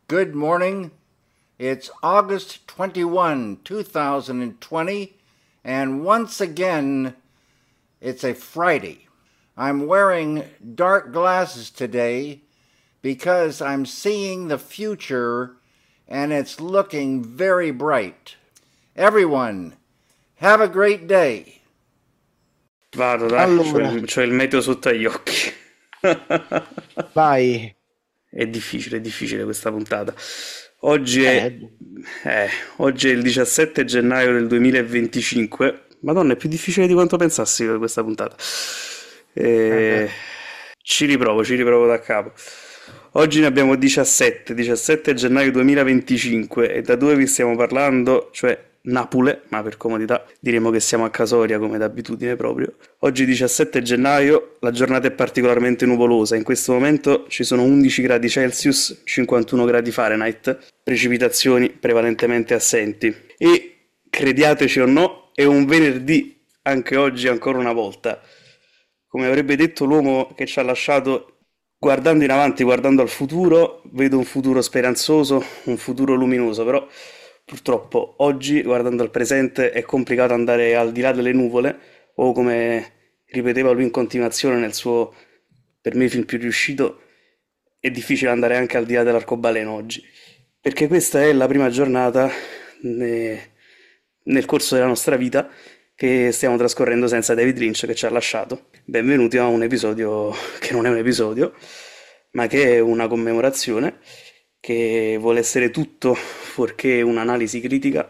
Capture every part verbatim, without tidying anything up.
Good morning. It's August twenty-first, two thousand twenty, and once again, it's a Friday. I'm wearing dark glasses today because I'm seeing the future and it's looking very bright. Everyone, have a great day. Vado, dai, c'ho Allora, il, c'ho il meteo sotto agli occhi. vai. È difficile, è difficile questa puntata. Oggi è, Eh, eh, oggi è il diciassette gennaio del duemilaventicinque. Madonna, è più difficile di quanto pensassi questa puntata. vabbè. Eh, ci riprovo, ci riprovo da capo. Oggi ne abbiamo diciassette, diciassette gennaio duemilaventicinque e da dove vi stiamo parlando, cioè Napoli, ma per comodità diremo che siamo a Casoria come d'abitudine proprio. Oggi diciassette gennaio, la giornata è particolarmente nuvolosa, in questo momento ci sono undici gradi Celsius, cinquantuno gradi Fahrenheit, precipitazioni prevalentemente assenti. E, crediateci o no, è un venerdì, anche oggi ancora una volta. Come avrebbe detto l'uomo che ci ha lasciato, guardando in avanti, guardando al futuro, vedo un futuro speranzoso, un futuro luminoso, però purtroppo oggi, guardando al presente, è complicato andare al di là delle nuvole, o come ripeteva lui in continuazione nel suo, per me, film più riuscito, è difficile andare anche al di là dell'arcobaleno oggi, perché questa è la prima giornata ne- nel corso della nostra vita che stiamo trascorrendo senza David Lynch che ci ha lasciato. Benvenuti a un episodio che non è un episodio, ma che è una commemorazione che vuole essere tutto fuorché un'analisi critica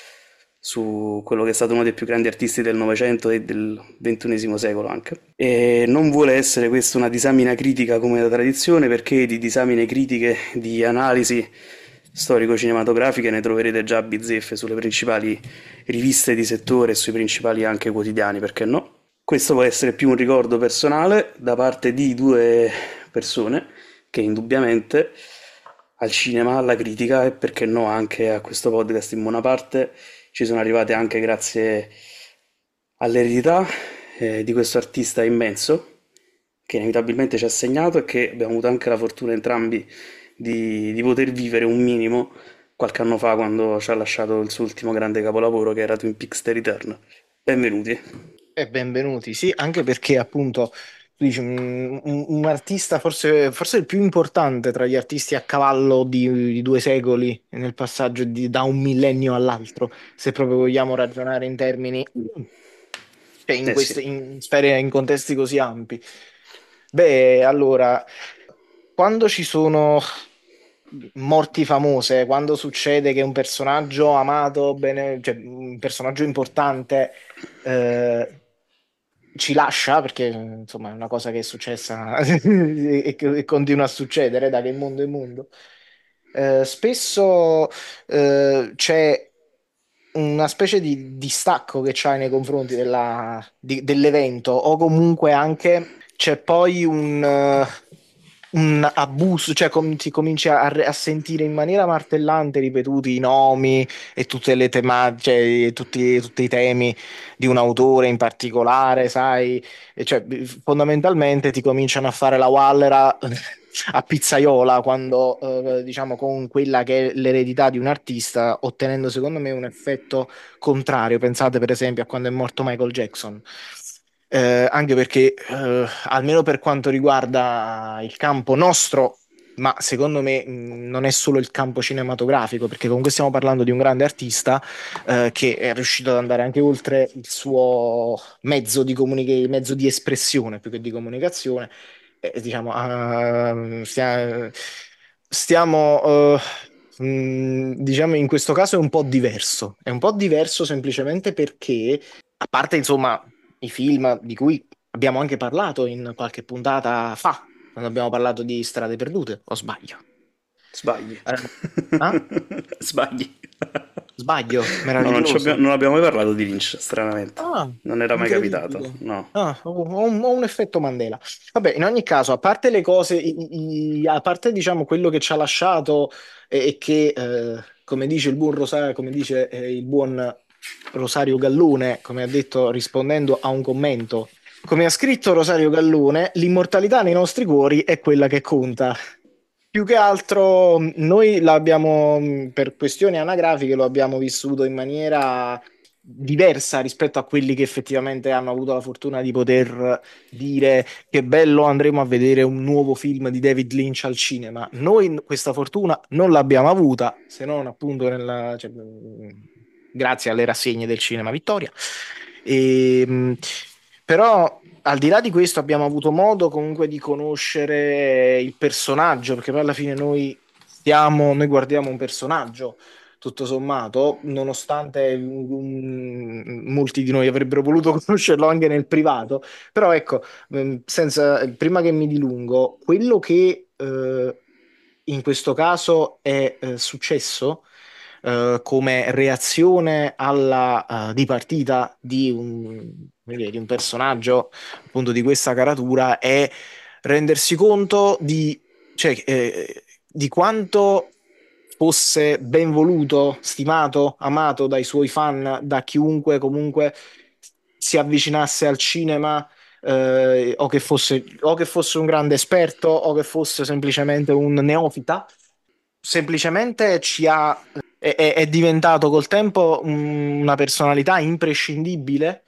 su quello che è stato uno dei più grandi artisti del Novecento e del ventunesimo secolo anche. E non vuole essere questa una disamina critica come da tradizione, perché di disamine critiche, di analisi storico-cinematografiche ne troverete già a bizzeffe sulle principali riviste di settore e sui principali anche quotidiani, perché no? Questo può essere più un ricordo personale da parte di due persone che indubbiamente al cinema, alla critica e perché no anche a questo podcast in buona parte ci sono arrivate anche grazie all'eredità eh, di questo artista immenso che inevitabilmente ci ha segnato e che abbiamo avuto anche la fortuna entrambi di, di poter vivere un minimo qualche anno fa quando ci ha lasciato il suo ultimo grande capolavoro che era Twin Peaks The Return. Benvenuti. E benvenuti, sì, anche perché appunto tu dici, un, un- un artista forse, forse il più importante tra gli artisti a cavallo di, di due secoli nel passaggio di- da un millennio all'altro, se proprio vogliamo ragionare in termini, cioè in Eh sì. queste, in sfere, in contesti così ampi. Beh, allora, quando ci sono morti famose, quando succede che un personaggio amato, bene, cioè un personaggio importante eh, ci lascia, perché insomma è una cosa che è successa e che e continua a succedere da che mondo è mondo. Eh, spesso eh, c'è una specie di distacco che c'hai nei confronti della- di- dell'evento, o comunque anche c'è poi un, eh, un abuso, cioè com- ti cominci a, a sentire in maniera martellante ripetuti i nomi e tutte le tematiche, tutti, tutti i temi di un autore in particolare, sai. E cioè, fondamentalmente ti cominciano a fare la wallera a pizzaiola quando, eh, diciamo, con quella che è l'eredità di un artista, ottenendo secondo me un effetto contrario. Pensate per esempio a quando è morto Michael Jackson. Eh, anche perché, eh, almeno per quanto riguarda il campo nostro, ma secondo me mh, non è solo il campo cinematografico, perché comunque stiamo parlando di un grande artista eh, che è riuscito ad andare anche oltre il suo mezzo di comunica- mezzo di espressione più che di comunicazione. Eh, diciamo, ah, stia- stiamo, eh, mh, diciamo, in questo caso è un po' diverso. È un po' diverso semplicemente perché, a parte, insomma, i film di cui abbiamo anche parlato in qualche puntata fa, quando abbiamo parlato di Strade Perdute, o sbaglio? Sbagli. Eh, ah? Sbagli. Sbaglio? No, non, ci abbiamo- Meraviglioso. non abbiamo mai parlato di Lynch, stranamente. Ah, Non era mai capitato, incredibile. no. Ah, ho, ho un, ho un effetto Mandela. Vabbè, in ogni caso, a parte le cose, i- i- a parte diciamo quello che ci ha lasciato e, e che, eh, come dice il buon Rosario, come dice eh, il buon Rosario Gallone, come ha detto rispondendo a un commento, come ha scritto Rosario Gallone, l'immortalità nei nostri cuori è quella che conta. più che altro mh, noi l'abbiamo, mh, per questioni anagrafiche, lo abbiamo vissuto in maniera diversa rispetto a quelli che effettivamente hanno avuto la fortuna di poter dire che bello, andremo a vedere un nuovo film di David Lynch al cinema. Noi n- questa fortuna non l'abbiamo avuta, se non appunto nella, cioè, mh, grazie alle rassegne del Cinema Vittoria. E, mh, però al di là di questo abbiamo avuto modo comunque di conoscere il personaggio, perché poi alla fine noi stiamo, noi guardiamo un personaggio, tutto sommato, nonostante mm, molti di noi avrebbero voluto conoscerlo anche nel privato, però ecco, mm, senza, prima che mi dilungo, quello che eh, in questo caso è eh, successo eh, come reazione alla eh, dipartita di un, come dire, di un personaggio appunto di questa caratura è rendersi conto di, cioè, eh, di quanto fosse ben voluto, stimato, amato dai suoi fan, da chiunque comunque si avvicinasse al cinema, eh, o che fosse, o che fosse un grande esperto o che fosse semplicemente un neofita, semplicemente ci ha, è, è- è diventato col tempo un- una personalità imprescindibile.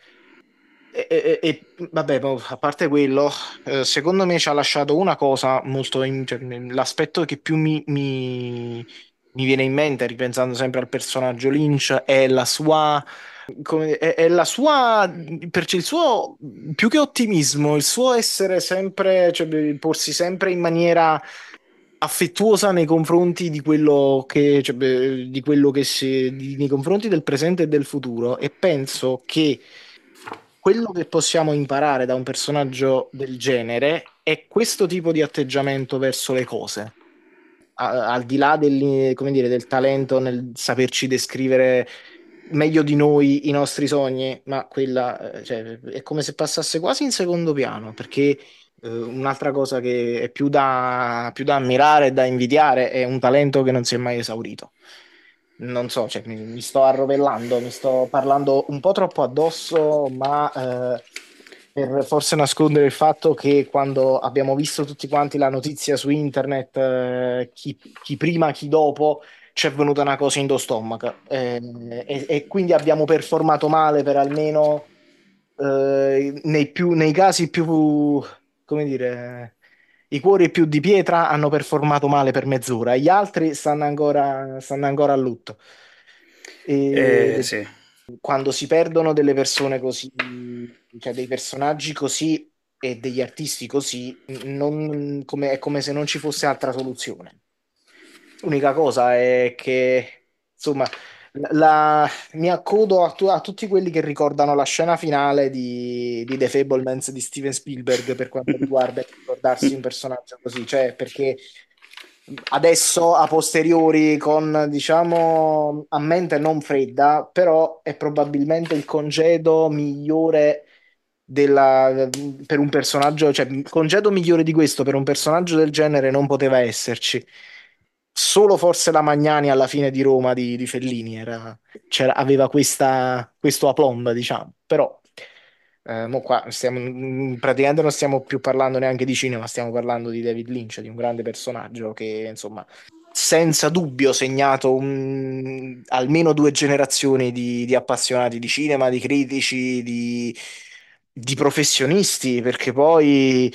E, e- e- vabbè, poi, a parte quello, eh, secondo me ci ha lasciato una cosa molto, in- cioè, l'aspetto che più mi, mi- mi viene in mente, ripensando sempre al personaggio Lynch, è la sua, come- è, è la sua, perché il suo, più che ottimismo, il suo essere sempre, cioè, porsi sempre in maniera affettuosa nei confronti di quello che, cioè, beh, di quello che si, di- nei confronti del presente e del futuro. E penso che quello che possiamo imparare da un personaggio del genere è questo tipo di atteggiamento verso le cose. A- al di là del, come dire, del talento nel saperci descrivere meglio di noi i nostri sogni, ma quella, eh, cioè, è come se passasse quasi in secondo piano, perché eh, un'altra cosa che è più da, più da ammirare e da invidiare è un talento che non si è mai esaurito. Non so, cioè, mi, mi sto arrovellando, mi sto parlando un po' troppo addosso, ma eh, per forse nascondere il fatto che quando abbiamo visto tutti quanti la notizia su internet, eh, chi, chi prima, chi dopo, ci è venuta una cosa in stomaco. Eh, e, e quindi abbiamo performato male per almeno eh, nei, più, nei casi più, come dire, i cuori più di pietra hanno performato male per mezz'ora, gli altri stanno ancora, stanno ancora a lutto. Eh, E sì. quando si perdono delle persone così, cioè dei personaggi così e degli artisti così, non- come- è come se non ci fosse altra soluzione. L'unica cosa è che, insomma, la- mi accodo a, tu- a tutti quelli che ricordano la scena finale di, di The Fablemans di Steven Spielberg per quanto riguarda il ricordarsi un personaggio così, cioè perché adesso a posteriori con, diciamo, a mente non fredda, però è probabilmente il congedo migliore della- per un personaggio, cioè il congedo migliore di questo per un personaggio del genere non poteva esserci. Solo forse la Magnani alla fine di Roma di, di Fellini era- c'era- aveva questa, questo aplomb, diciamo. Però eh, mo qua stiamo, mm, praticamente non stiamo più parlando neanche di cinema, stiamo parlando di David Lynch, di un grande personaggio che, insomma, senza dubbio ha segnato un- almeno due generazioni di, di appassionati di cinema, di critici, di, di professionisti, perché poi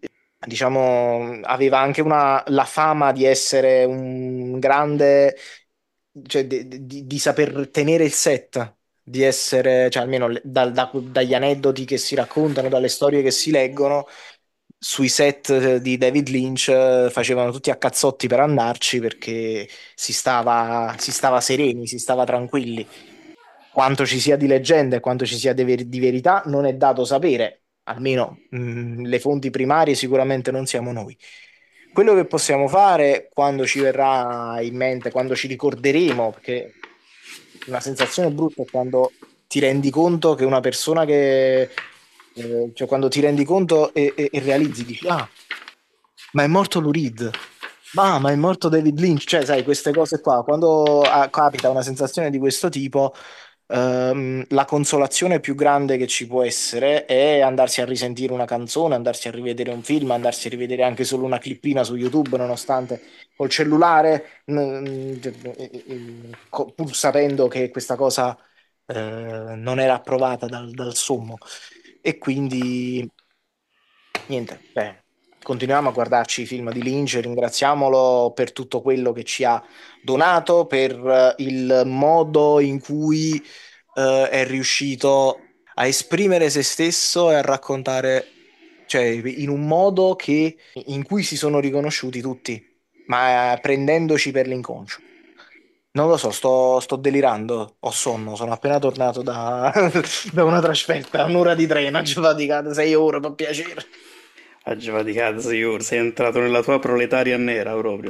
diciamo, aveva anche una, la fama di essere un grande, cioè di, di- di saper tenere il set, di essere, cioè almeno le- dal- da- dagli aneddoti che si raccontano, dalle storie che si leggono, sui set eh, di David Lynch eh, facevano tutti a cazzotti per andarci perché si stava, si stava sereni, si stava tranquilli. Quanto ci sia di leggenda e quanto ci sia di, ver- di verità non è dato sapere, almeno mh, le fonti primarie sicuramente non siamo noi. Quello che possiamo fare quando ci verrà in mente, quando ci ricorderemo, perché una sensazione brutta è quando ti rendi conto che una persona che, eh, cioè quando ti rendi conto e, e- e realizzi, dici, ah, ma è morto Lou Reed. Ma, ma è morto David Lynch, cioè, sai, queste cose qua, quando ah, capita una sensazione di questo tipo, Ehm, la consolazione più grande che ci può essere è andarsi a risentire una canzone, andarsi a rivedere un film, andarsi a rivedere anche solo una clippina su YouTube, nonostante col cellulare, mm, co- pur sapendo che questa cosa eh, non era approvata dal, dal sommo. E quindi niente, beh, continuiamo a guardarci i film di Lynch, ringraziamolo per tutto quello che ci ha donato, per eh, il modo in cui eh, è riuscito a esprimere se stesso e a raccontare, cioè in un modo che, in cui si sono riconosciuti tutti, ma eh, prendendoci per l'inconscio. Non lo so, sto, sto delirando, ho sonno, sono appena tornato da, da una trasferta, un'ora di treno, ci ho faticato sei ore per piacere. Aggiva di cazzo, io sei entrato nella tua proletaria nera proprio.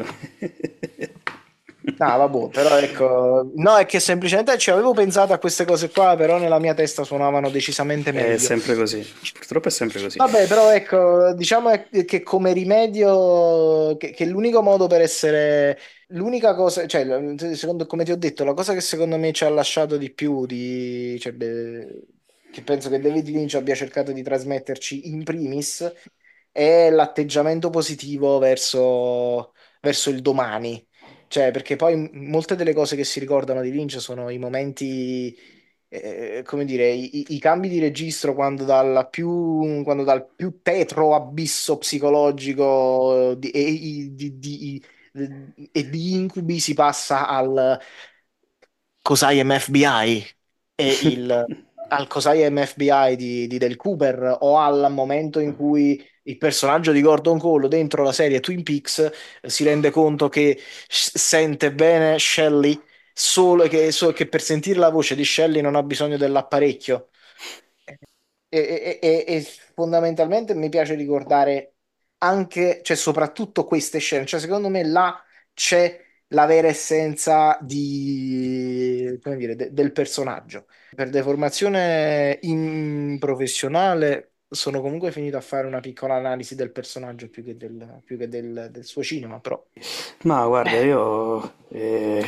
No, vabbè, però ecco, no, è che semplicemente ci avevo pensato a queste cose qua, però nella mia testa suonavano decisamente È meglio. sempre così, purtroppo è sempre così. Vabbè, però ecco, diciamo è- che come rimedio, che, che l'unico modo per essere, l'unica cosa, cioè, secondo, come ti ho detto, la cosa che secondo me ci ha lasciato di più, di, cioè, beh, che penso che David Lynch abbia cercato di trasmetterci in primis, è l'atteggiamento positivo verso, verso il domani. Cioè, perché poi m- molte delle cose che si ricordano di Lynch sono i momenti, eh, come dire, i, i- i cambi di registro quando, dalla più, quando dal più tetro abisso psicologico di, e, i- di, di- e di incubi si passa al Cos'hai M F B I e il, al Cos'hai M F B I di, di Del Cooper o al momento in cui il personaggio di Gordon Cole dentro la serie Twin Peaks eh, si rende conto che s- sente bene Shelley solo che, so- che per sentire la voce di Shelley non ha bisogno dell'apparecchio. E, e- e- e fondamentalmente mi piace ricordare anche, cioè soprattutto queste scene, cioè secondo me là c'è la vera essenza di, come dire, de- del personaggio. Per deformazione in professionale sono comunque finito a fare una piccola analisi del personaggio più che del, più che del, del suo cinema, però Ma guarda, io eh,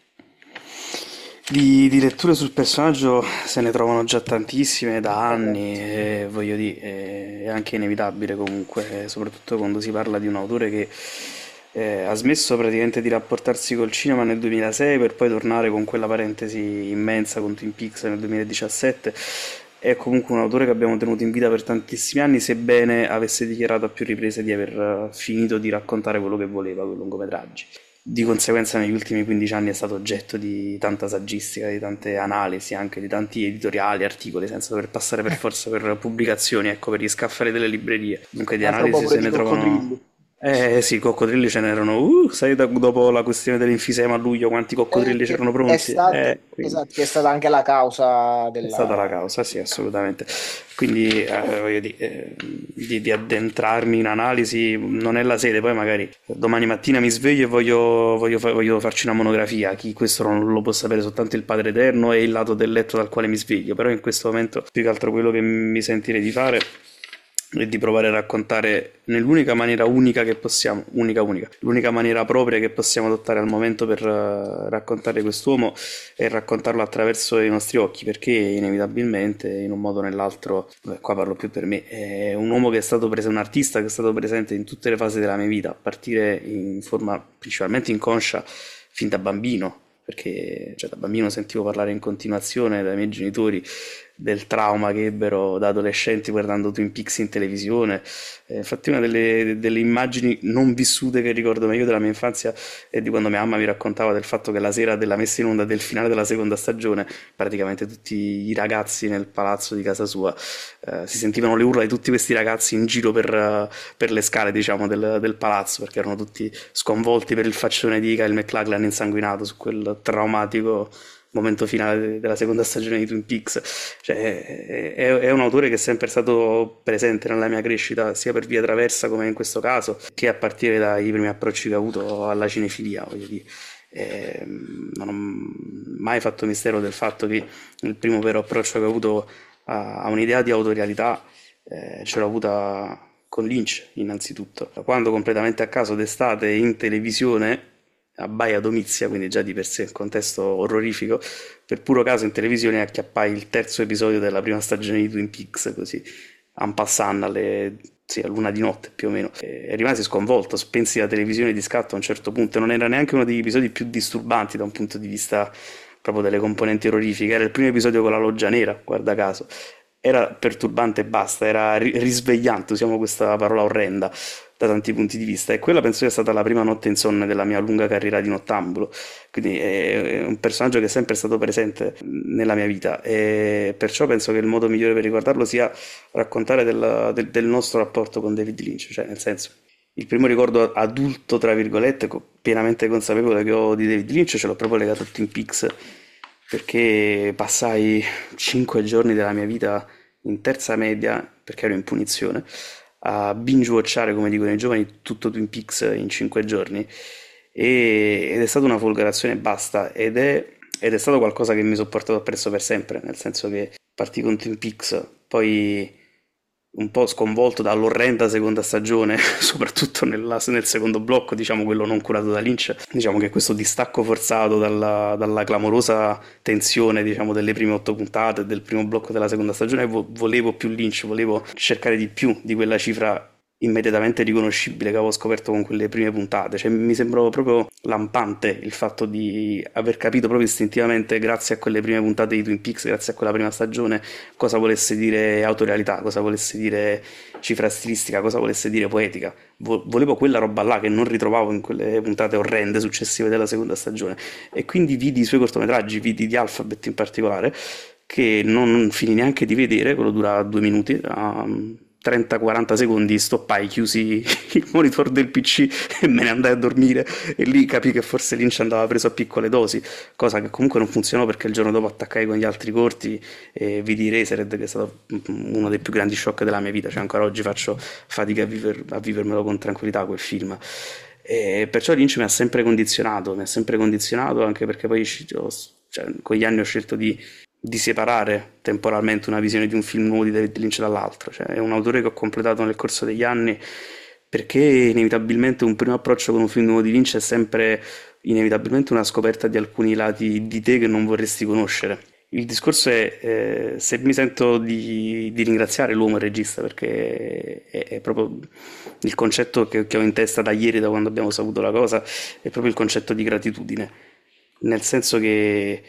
di, di letture sul personaggio se ne trovano già tantissime da anni esatto. e voglio dire, eh, è anche inevitabile comunque, eh, soprattutto quando si parla di un autore che eh, ha smesso praticamente di rapportarsi col cinema nel duemilasei per poi tornare con quella parentesi immensa con Twin Peaks nel duemiladiciassette. È comunque un autore che abbiamo tenuto in vita per tantissimi anni, sebbene avesse dichiarato a più riprese di aver eh, finito di raccontare quello che voleva con i lungometraggi. Di conseguenza negli ultimi quindici anni è stato oggetto di tanta saggistica, di tante analisi, anche di tanti editoriali, articoli, senza dover passare per forza per pubblicazioni, ecco, per gli scaffali delle librerie. Dunque di Un altro po' analisi pure se di ne trovano... coccodrilli. Eh sì, coccodrilli ce n'erano, uh, sai da- dopo la questione dell'infisema a luglio quanti Eh, coccodrilli che c'erano è pronti? stato, Eh, quindi... esatto, che è stata anche la causa È stata la della... causa, sì, assolutamente. Quindi, eh, voglio dire, eh, di, di addentrarmi in analisi non è la sede, poi magari domani mattina mi sveglio e voglio, voglio fa- voglio farci una monografia. Chi questo non lo può sapere soltanto il Padre Eterno e il lato del letto dal quale mi sveglio, però in questo momento più che altro quello che mi sentirei di fare e di provare a raccontare nell'unica maniera unica che possiamo, unica unica, l'unica maniera propria che possiamo adottare al momento per eh, raccontare quest'uomo e raccontarlo attraverso i nostri occhi, perché inevitabilmente in un modo o nell'altro, beh, qua parlo più per me, è un uomo che è stato presente, un artista che è stato presente in tutte le fasi della mia vita, a partire in forma principalmente inconscia fin da bambino, perché cioè, da bambino sentivo parlare in continuazione dai miei genitori del trauma che ebbero da adolescenti guardando Twin Peaks in televisione. Eh, infatti una delle, delle immagini non vissute che ricordo meglio della mia infanzia è di quando mia mamma mi raccontava del fatto che la sera della messa in onda del finale della seconda stagione, praticamente tutti i ragazzi nel palazzo di casa sua eh, si sentivano le urla di tutti questi ragazzi in giro per, eh, per le scale, diciamo, del, del palazzo, perché erano tutti sconvolti per il faccione di Kyle MacLachlan insanguinato su quel traumatico momento finale della seconda stagione di Twin Peaks. Cioè, è, è un autore che è sempre stato presente nella mia crescita, sia per via traversa come in questo caso, che a partire dai primi approcci che ho avuto alla cinefilia, voglio dire. Eh, non ho mai fatto mistero del fatto che il primo vero approccio che ho avuto a, a un'idea di autorialità eh, ce l'ho avuta con Lynch innanzitutto, quando completamente a caso d'estate in televisione Abbaia Domizia, quindi già di per sé un contesto orrorifico. Per puro caso in televisione acchiappai il terzo episodio della prima stagione di Twin Peaks, così en passant alle sì, a luna di notte più o meno, e rimasi sconvolto, spensi la televisione di scatto a un certo punto. Non era neanche uno degli episodi più disturbanti da un punto di vista proprio delle componenti orrorifiche, era il primo episodio con la loggia nera, guarda caso. Era perturbante e basta, era ri- risvegliante, usiamo questa parola orrenda da tanti punti di vista, e quella penso sia stata la prima notte insonne della mia lunga carriera di nottambulo. Quindi è un personaggio che è sempre stato presente nella mia vita, e perciò penso che il modo migliore per ricordarlo sia raccontare del, del- del nostro rapporto con David Lynch, cioè nel senso, il primo ricordo adulto, tra virgolette, co- pienamente consapevole che ho di David Lynch ce l'ho proprio legato a Twin Peaks, perché passai cinque giorni della mia vita in terza media, perché ero in punizione, a binge-watchare, come dicono i giovani, tutto Twin Peaks in cinque giorni, e- ed è stata una folgorazione e basta, ed è, ed è stato qualcosa che mi sono portato appresso per sempre, nel senso che partì con Twin Peaks, poi un po' sconvolto dall'orrenda seconda stagione, soprattutto nella- nel secondo blocco, diciamo quello non curato da Lynch. Diciamo che questo distacco forzato dalla, dalla clamorosa tensione, diciamo, delle prime otto puntate, del primo blocco della seconda stagione, vo- volevo più Lynch, volevo cercare di più di quella cifra immediatamente riconoscibile che avevo scoperto con quelle prime puntate. Cioè, mi sembrava proprio lampante il fatto di aver capito proprio istintivamente, grazie a quelle prime puntate di Twin Peaks, grazie a quella prima stagione, cosa volesse dire autorialità, cosa volesse dire cifra stilistica, cosa volesse dire poetica. Vo- volevo quella roba là che non ritrovavo in quelle puntate orrende successive della seconda stagione, e quindi vidi i suoi cortometraggi, vidi di Alphabet in particolare, che non finì neanche di vedere. Quello dura due minuti, um, trenta quaranta secondi, stoppai, chiusi il monitor del P C e me ne andai a dormire, e lì capii che forse Lynch andava preso a piccole dosi, cosa che comunque non funzionò, perché il giorno dopo attaccai con gli altri corti e vidi Eraserhead, che è stato uno dei più grandi shock della mia vita. Cioè ancora oggi faccio fatica a, viver, a vivermelo con tranquillità quel film, e perciò Lynch mi ha sempre condizionato, mi ha sempre condizionato anche perché poi ho- cioè, con gli anni ho scelto di di separare temporalmente una visione di un film nuovo di David Lynch dall'altro. Cioè, è un autore che ho completato nel corso degli anni, perché inevitabilmente un primo approccio con un film nuovo di Lynch è sempre inevitabilmente una scoperta di alcuni lati di te che non vorresti conoscere. Il discorso è, eh, se mi sento di, di ringraziare l'uomo e il regista, perché è, è proprio il concetto che, che ho in testa da ieri, da quando abbiamo saputo la cosa, è proprio il concetto di gratitudine, nel senso che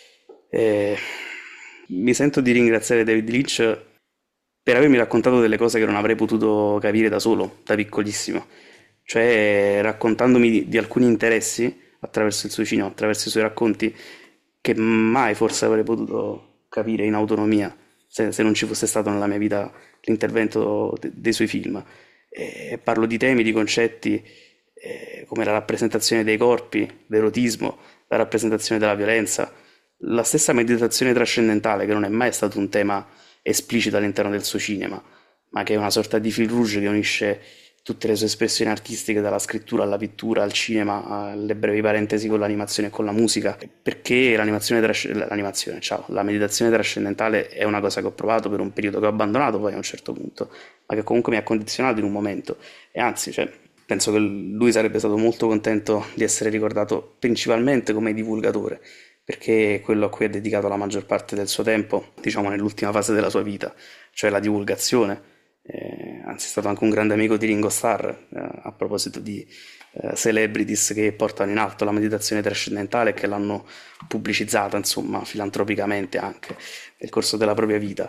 eh, mi sento di ringraziare David Lynch per avermi raccontato delle cose che non avrei potuto capire da solo, da piccolissimo, cioè raccontandomi di, di alcuni interessi attraverso il suo cinema, attraverso i suoi racconti, che mai forse avrei potuto capire in autonomia se, se non ci fosse stato nella mia vita l'intervento de- dei suoi film. E parlo di temi, di concetti, eh, come la rappresentazione dei corpi, l'erotismo, la rappresentazione della violenza, la stessa meditazione trascendentale, che non è mai stato un tema esplicito all'interno del suo cinema, ma che è una sorta di fil rouge che unisce tutte le sue espressioni artistiche, dalla scrittura alla pittura, al cinema, alle brevi parentesi con l'animazione e con la musica, perché l'animazione, tras- l'animazione, ciao, la meditazione trascendentale è una cosa che ho provato per un periodo, che ho abbandonato poi a un certo punto, ma che comunque mi ha condizionato in un momento, e anzi, cioè, penso che lui sarebbe stato molto contento di essere ricordato principalmente come divulgatore, perché è quello a cui ha dedicato la maggior parte del suo tempo, diciamo nell'ultima fase della sua vita, cioè la divulgazione. Eh, anzi, è stato anche un grande amico di Ringo Starr, eh, a proposito di eh, celebrities che portano in alto la meditazione trascendentale e che l'hanno pubblicizzata, insomma, filantropicamente anche nel corso della propria vita.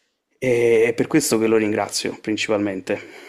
E è per questo che lo ringrazio principalmente.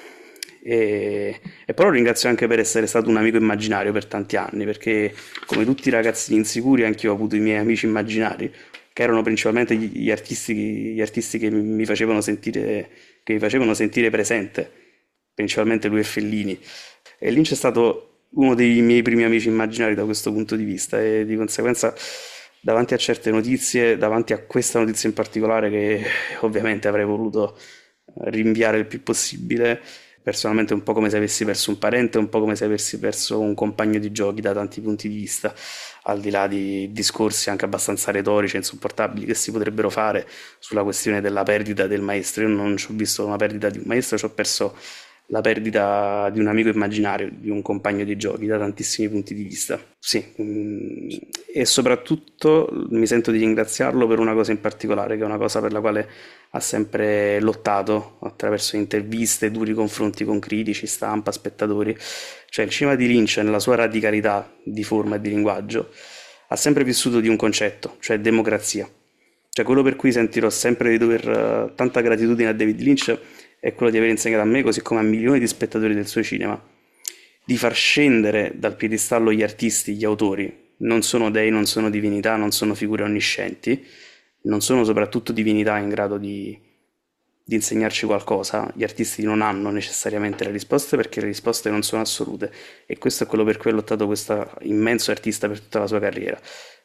E, e poi lo ringrazio anche per essere stato un amico immaginario per tanti anni, perché come tutti i ragazzini insicuri anche io ho avuto i miei amici immaginari, che erano principalmente gli, gli artisti, gli artisti che mi facevano sentire, che mi facevano sentire presente, principalmente lui e Fellini. E Lynch è stato uno dei miei primi amici immaginari da questo punto di vista, e di conseguenza davanti a certe notizie, davanti a questa notizia in particolare, che ovviamente avrei voluto rinviare il più possibile, personalmente un po' come se avessi perso un parente, un po' come se avessi perso un compagno di giochi da tanti punti di vista, al di là di discorsi anche abbastanza retorici e insopportabili che si potrebbero fare sulla questione della perdita del maestro. Io non ci ho visto una perdita di un maestro, ci ho perso la perdita di un amico immaginario, di un compagno di giochi, da tantissimi punti di vista. Sì, mm, e soprattutto mi sento di ringraziarlo per una cosa in particolare, che è una cosa per la quale ha sempre lottato attraverso interviste, duri confronti con critici, stampa, spettatori. Cioè il cinema di Lynch, nella sua radicalità di forma e di linguaggio, ha sempre vissuto di un concetto, cioè democrazia. Cioè quello per cui sentirò sempre di dover eh, tanta gratitudine a David Lynch è quello di aver insegnato a me, così come a milioni di spettatori del suo cinema, di far scendere dal piedistallo gli artisti, gli autori. Non sono dei, non sono divinità, non sono figure onniscienti, non sono soprattutto divinità in grado di, di insegnarci qualcosa. Gli artisti non hanno necessariamente le risposte perché le risposte non sono assolute, e questo è quello per cui ha lottato questo immenso artista per tutta la sua carriera.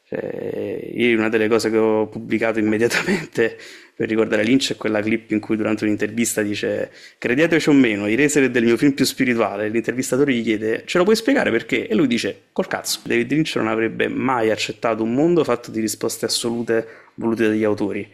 Cioè, ieri una delle cose che ho pubblicato immediatamente per ricordare Lynch è quella clip in cui durante un'intervista dice: credeteci o meno, Eraserhead è il mio film più spirituale. L'intervistatore gli chiede: ce lo puoi spiegare perché? E lui dice: col cazzo. David Lynch non avrebbe mai accettato un mondo fatto di risposte assolute volute dagli autori.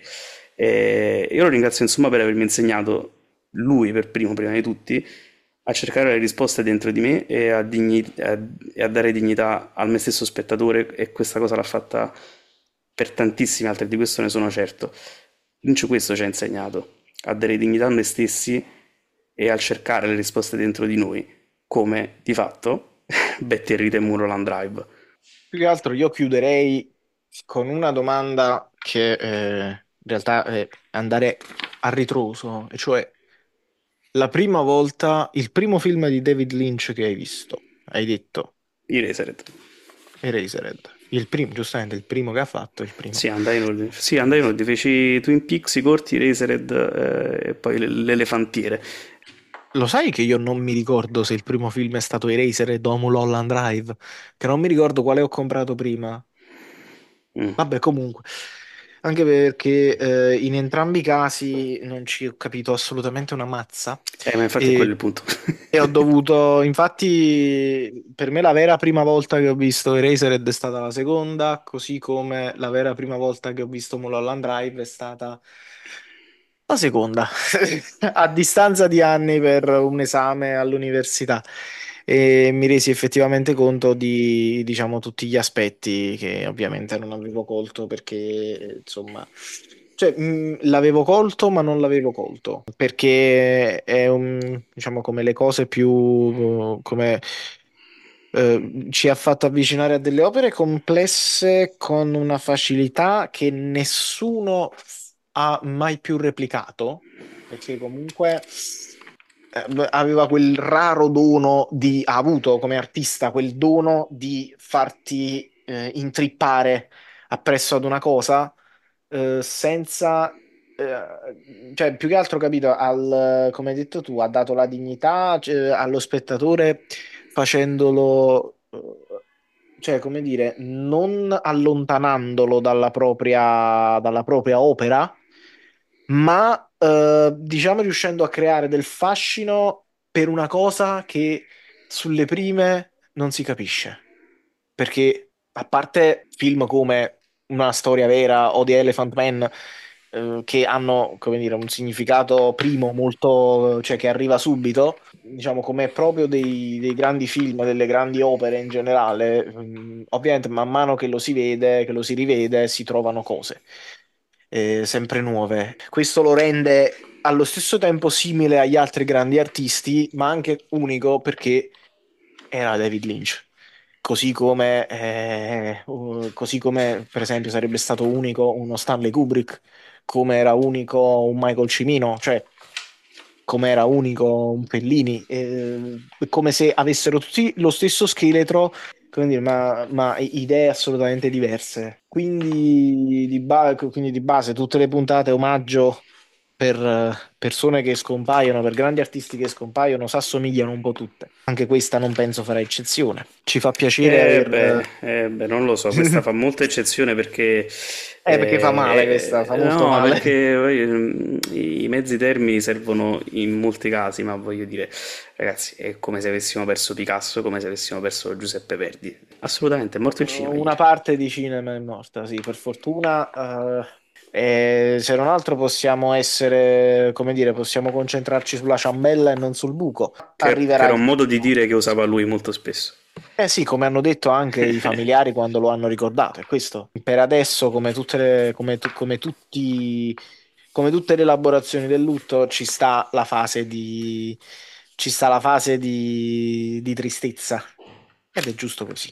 E io lo ringrazio insomma per avermi insegnato, lui per primo, prima di tutti, a cercare le risposte dentro di me e a, digni- a- e a dare dignità al me stesso spettatore, e questa cosa l'ha fatta per tantissimi altri, di questo ne sono certo. Lynch questo ci ha insegnato, a dare dignità a noi stessi e a cercare le risposte dentro di noi, come di fatto Betty e Rita e Mulholland Drive. Più che altro io chiuderei con una domanda che eh, in realtà è andare a ritroso, e cioè la prima volta, il primo film di David Lynch che hai visto, hai detto Eraserhead. Eraserhead. Il primo, giustamente, il primo che ha fatto, il primo. Sì, andai in ordine. Sì, andai in ordine. Feci Twin Peaks, i corti, Eraserhead eh, e poi le- l'elefantiere. Lo sai che io non mi ricordo se il primo film è stato Eraserhead o Mulholland Drive? Che non mi ricordo quale ho comprato prima. Mm. Vabbè, comunque. Anche perché eh, in entrambi i casi non ci ho capito assolutamente una mazza. Eh, ma infatti è quello E, il punto. e ho dovuto, infatti, per me la vera prima volta che ho visto Eraserhead è stata la seconda, così come la vera prima volta che ho visto Mulholland Drive è stata la seconda, a distanza di anni per un esame all'università. E mi resi effettivamente conto di, diciamo, tutti gli aspetti che ovviamente non avevo colto perché, insomma, cioè, mh, l'avevo colto ma non l'avevo colto perché è un, diciamo, come le cose più, come eh, ci ha fatto avvicinare a delle opere complesse con una facilità che nessuno ha mai più replicato, perché comunque eh, aveva quel raro dono di, ha avuto come artista quel dono di farti eh, intrippare appresso ad una cosa eh, senza, eh, cioè più che altro capito, al, come hai detto tu, ha dato la dignità cioè, allo spettatore facendolo, eh, cioè come dire, non allontanandolo dalla propria, dalla propria opera, ma eh, diciamo riuscendo a creare del fascino per una cosa che sulle prime non si capisce. Perché a parte film come Una storia vera o The Elephant Man, eh, che hanno, come dire, un significato primo molto, cioè che arriva subito, diciamo come proprio dei, dei grandi film, delle grandi opere in generale, mh, ovviamente man mano che lo si vede, che lo si rivede, si trovano cose eh, sempre nuove. Questo lo rende allo stesso tempo simile agli altri grandi artisti, ma anche unico perché era David Lynch. Così come, eh, uh, così come, per esempio, sarebbe stato unico uno Stanley Kubrick, come era unico un Michael Cimino, cioè come era unico un Fellini, eh, come se avessero tutti lo stesso scheletro, come dire, ma, ma idee assolutamente diverse. Quindi di, ba- quindi di base tutte le puntate omaggio per eh, persone che scompaiono, per grandi artisti che scompaiono, s'assomigliano un po' tutte. Anche questa non penso farà eccezione. Ci fa piacere Eh aver... beh, eh beh, non lo so, questa fa molta eccezione perché, Eh, perché fa male questa, eh, fa molto no, male. perché eh, i mezzi termini servono in molti casi, ma voglio dire, ragazzi, è come se avessimo perso Picasso, come se avessimo perso Giuseppe Verdi. Assolutamente, è morto il cinema Una ieri. parte di cinema è morta, sì, per fortuna. eh, E se non altro possiamo essere, come dire, possiamo concentrarci sulla ciambella e non sul buco. Che, che Arriverà era il un modo di giorno. dire che usava lui molto spesso. Eh sì, come hanno detto anche i familiari quando lo hanno ricordato, è questo. Per adesso, come tutte le, come, tu- come tutti, come tutte le elaborazioni del lutto, ci sta la fase di, ci sta la fase di, di tristezza. Ed è giusto così.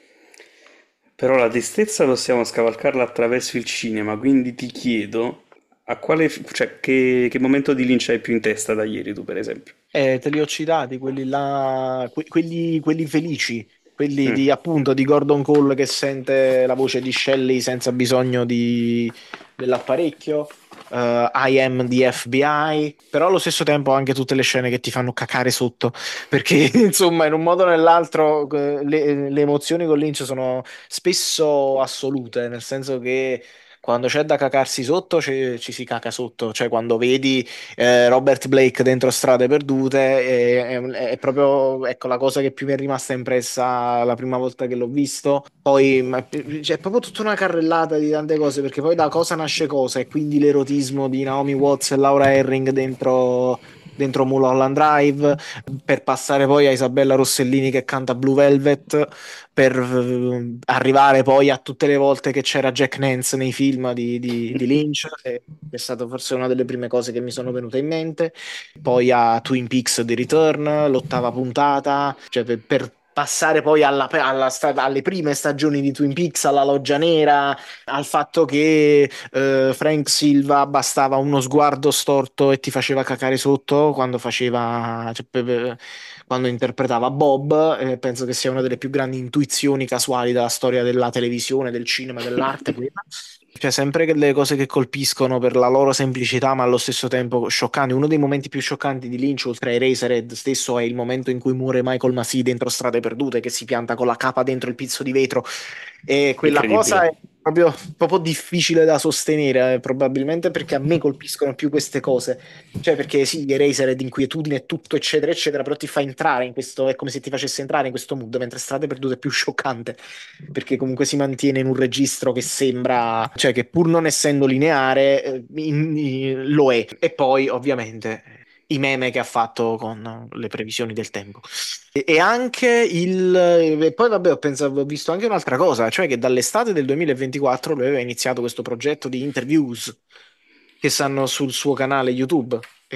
Però la tristezza possiamo scavalcarla attraverso il cinema, quindi ti chiedo a quale, cioè, che, che momento di Lynch hai più in testa da ieri tu, per esempio? Eh, te li ho citati, quelli là, que- quelli, quelli felici, quelli Mm. di appunto di Gordon Cole che sente la voce di Shelley senza bisogno di- dell'apparecchio, eh, I am the F B I, però allo stesso tempo anche tutte le scene che ti fanno cacare sotto, perché insomma in un modo o nell'altro eh, le, le emozioni con Lynch sono spesso assolute, nel senso che quando c'è da cacarsi sotto ci ci si caca sotto, cioè quando vedi eh, Robert Blake dentro Strade Perdute è, è- è proprio ecco, la cosa che più mi è rimasta impressa la prima volta che l'ho visto. Poi ma- c'è proprio tutta una carrellata di tante cose, perché poi da cosa nasce cosa, e quindi l'erotismo di Naomi Watts e Laura Herring dentro, dentro Mulholland Drive, per passare poi a Isabella Rossellini che canta Blue Velvet, per eh, arrivare poi a tutte le volte che c'era Jack Nance nei film di, di- di Lynch, e è stata forse una delle prime cose che mi sono venute in mente. Poi a Twin Peaks The Return, l'ottava puntata, cioè per, per passare poi alla- alla sta- alle prime stagioni di Twin Peaks, alla Loggia Nera, al fatto che eh, Frank Silva bastava uno sguardo storto e ti faceva cacare sotto quando faceva, cioè, pe- pe- quando interpretava Bob. Eh, penso che sia una delle più grandi intuizioni casuali della storia della televisione, del cinema, dell'arte, quella. Cioè, sempre che le cose che colpiscono per la loro semplicità, ma allo stesso tempo scioccanti. Uno dei momenti più scioccanti di Lynch, oltre a Eraserhead stesso, è il momento in cui muore Michael Massey dentro Strade Perdute, che si pianta con la capa dentro il pizzo di vetro. E quella cosa Incredibile. è proprio, proprio difficile da sostenere, eh, probabilmente perché a me colpiscono più queste cose. Cioè, perché sì, Eraserhead, inquietudine e tutto, eccetera, eccetera, però ti fa entrare in questo, è come se ti facesse entrare in questo mood, mentre Strade Perdute è più scioccante perché comunque si mantiene in un registro che sembra, cioè che pur non essendo lineare, eh, in- in- lo è. E poi, ovviamente, i meme che ha fatto con le previsioni del tempo. E, e anche il... E poi, vabbè, ho pensato, ho visto anche un'altra cosa, cioè che dall'estate del duemilaventiquattro lui aveva iniziato questo progetto di interviews che stanno sul suo canale YouTube. E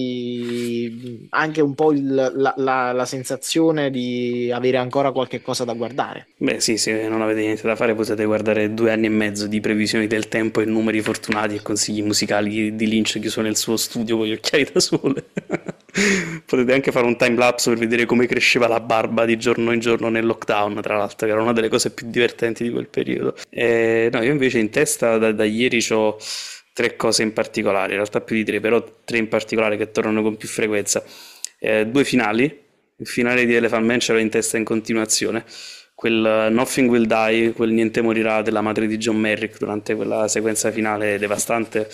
quindi mh, anche un po' il- la, la la sensazione di avere ancora qualche cosa da guardare. Beh, sì, se non avete niente da fare potete guardare due anni e mezzo di previsioni del tempo e numeri fortunati e consigli musicali di Lynch chiuso nel suo studio con gli occhiali da sole. Potete anche fare un timelapse per vedere come cresceva la barba di giorno in giorno nel lockdown, tra l'altro, che era una delle cose più divertenti di quel periodo. E, no, io invece in testa da, da ieri ho tre cose in particolare, in realtà più di tre, però tre in particolare che tornano con più frequenza. Eh, due finali. Il finale di Elephant Man ce l'ho in testa in continuazione. Quel uh, Nothing Will Die, quel Niente morirà della madre di John Merrick durante quella sequenza finale devastante.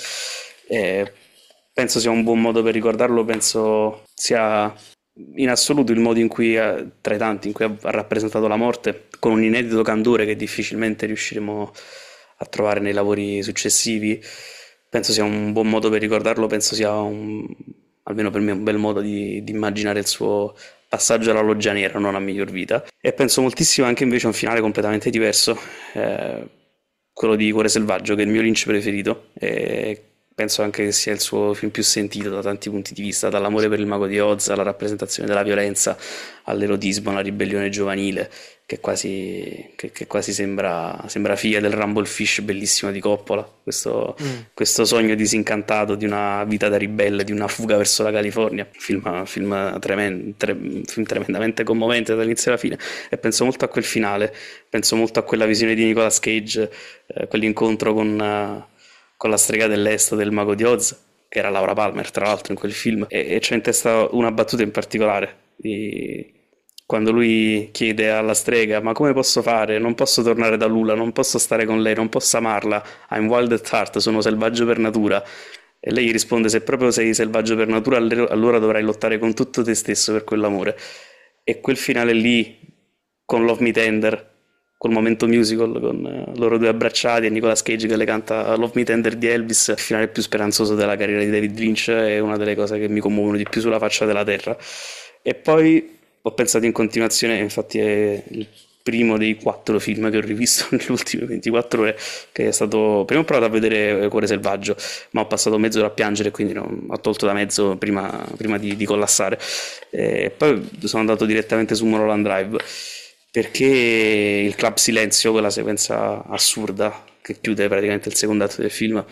E penso sia un buon modo per ricordarlo. Penso sia in assoluto il modo in cui, eh, tra i tanti, in cui ha ha rappresentato la morte, con un inedito candore che difficilmente riusciremo a trovare nei lavori successivi. Penso sia un buon modo per ricordarlo, penso sia un, almeno per me, un bel modo di, di immaginare il suo passaggio alla loggia nera, non a miglior vita. E penso moltissimo anche invece a un finale completamente diverso, eh, quello di Cuore Selvaggio, che è il mio Lynch preferito, e penso anche che sia il suo film più sentito da tanti punti di vista, dall'amore per il mago di Oz alla rappresentazione della violenza, all'erotismo, alla ribellione giovanile, che quasi, che, che quasi sembra, sembra figlia del Rumblefish bellissimo di Coppola, questo, Mm. questo sogno disincantato di una vita da ribelle, di una fuga verso la California. Film, film, tremen- tre- film tremendamente commovente dall'inizio alla fine. E penso molto a quel finale, penso molto a quella visione di Nicolas Cage, eh, quell'incontro con, eh, con la strega dell'est del mago di Oz, che era Laura Palmer tra l'altro in quel film, e, e c'ho in testa una battuta in particolare di quando lui chiede alla strega: ma come posso fare? Non posso tornare da Lula, non posso stare con lei, non posso amarla, I'm wild at heart, sono selvaggio per natura. E lei gli risponde: se proprio sei selvaggio per natura, allora dovrai lottare con tutto te stesso per quell'amore. E quel finale lì, con Love Me Tender, col momento musical con eh, loro due abbracciati e Nicolas Cage che le canta Love Me Tender di Elvis. Il finale più speranzoso della carriera di David Lynch, è una delle cose che mi commuovono di più sulla faccia della terra. E poi ho pensato in continuazione, infatti è il primo dei quattro film che ho rivisto nelle ultime ventiquattro ore, che è stato, prima ho provato a vedere Cuore Selvaggio, ma ho passato mezz'ora a piangere, quindi no, ho tolto da mezzo prima, prima di, di collassare. E poi sono andato direttamente su Mulholland Drive, perché il Club Silenzio, quella sequenza assurda che chiude praticamente il secondo atto del film,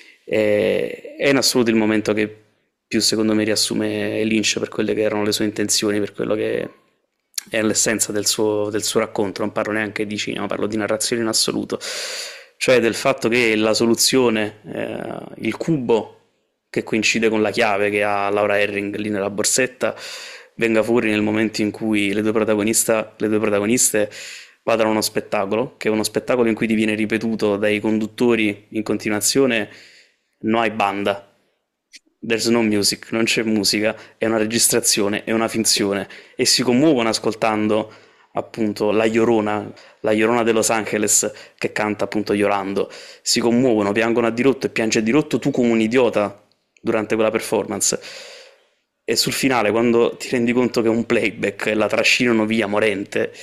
è, è in assoluto il momento che più secondo me riassume Lynch per quelle che erano le sue intenzioni, per quello che è l'essenza del suo, del suo racconto. Non parlo neanche di cinema, parlo di narrazione in assoluto, cioè del fatto che la soluzione, eh, il cubo che coincide con la chiave che ha Laura Herring lì nella borsetta, venga fuori nel momento in cui le due protagonista, le due protagoniste vadano a uno spettacolo, che è uno spettacolo in cui ti viene ripetuto dai conduttori in continuazione: no hai banda, there's no music, non c'è musica, è una registrazione, è una finzione, e si commuovono ascoltando appunto la Llorona, la Llorona de Los Angeles che canta appunto Llorando, si commuovono, piangono a dirotto e piange a dirotto tu come un idiota durante quella performance. E sul finale, quando ti rendi conto che è un playback e la trascinano via morente,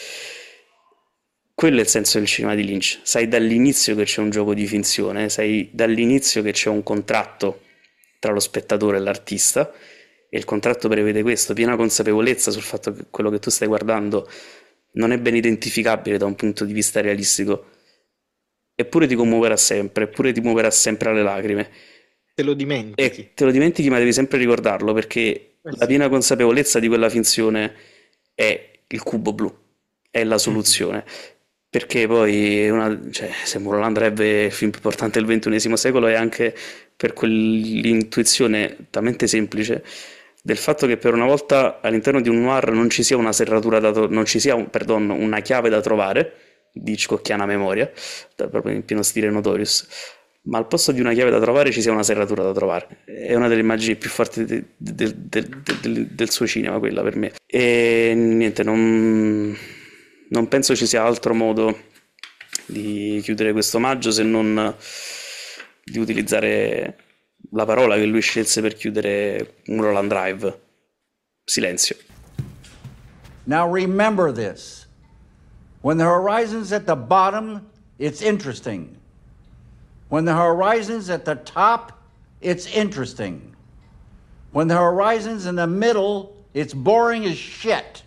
quello è il senso del cinema di Lynch. Sai dall'inizio che c'è un gioco di finzione, sai dall'inizio che c'è un contratto tra lo spettatore e l'artista, e il contratto prevede questo: piena consapevolezza sul fatto che quello che tu stai guardando non è ben identificabile da un punto di vista realistico, eppure ti commuoverà sempre, eppure ti muoverà sempre alle lacrime. Te lo dimentichi. E te lo dimentichi, ma devi sempre ricordarlo, perché Eh la sì. piena consapevolezza di quella finzione è il cubo blu, è la soluzione. Perché poi è una, cioè, se Mulholland Drive è il film più importante del ventunesimo secolo, è anche per quell'intuizione talmente semplice del fatto che per una volta all'interno di un noir non ci sia una serratura da tro- non ci sia un, perdon, una chiave da trovare di Hitchcockiana memoria, da- proprio in pieno stile Notorious, ma al posto di una chiave da trovare ci sia una serratura da trovare. È una delle immagini più forti de- de- de- de- de- del suo cinema, quella per me. E niente, non, non penso ci sia altro modo di chiudere questo omaggio se non di utilizzare la parola che lui scelse per chiudere Mulholland Drive: silenzio. Now remember this. When the horizon's at the bottom, it's interesting. When the horizon's at the top, it's interesting. When the horizon's in the middle, it's boring as shit.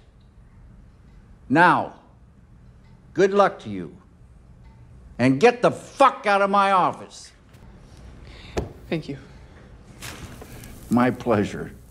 Now, good luck to you. And get the fuck out of my office. Thank you. My pleasure.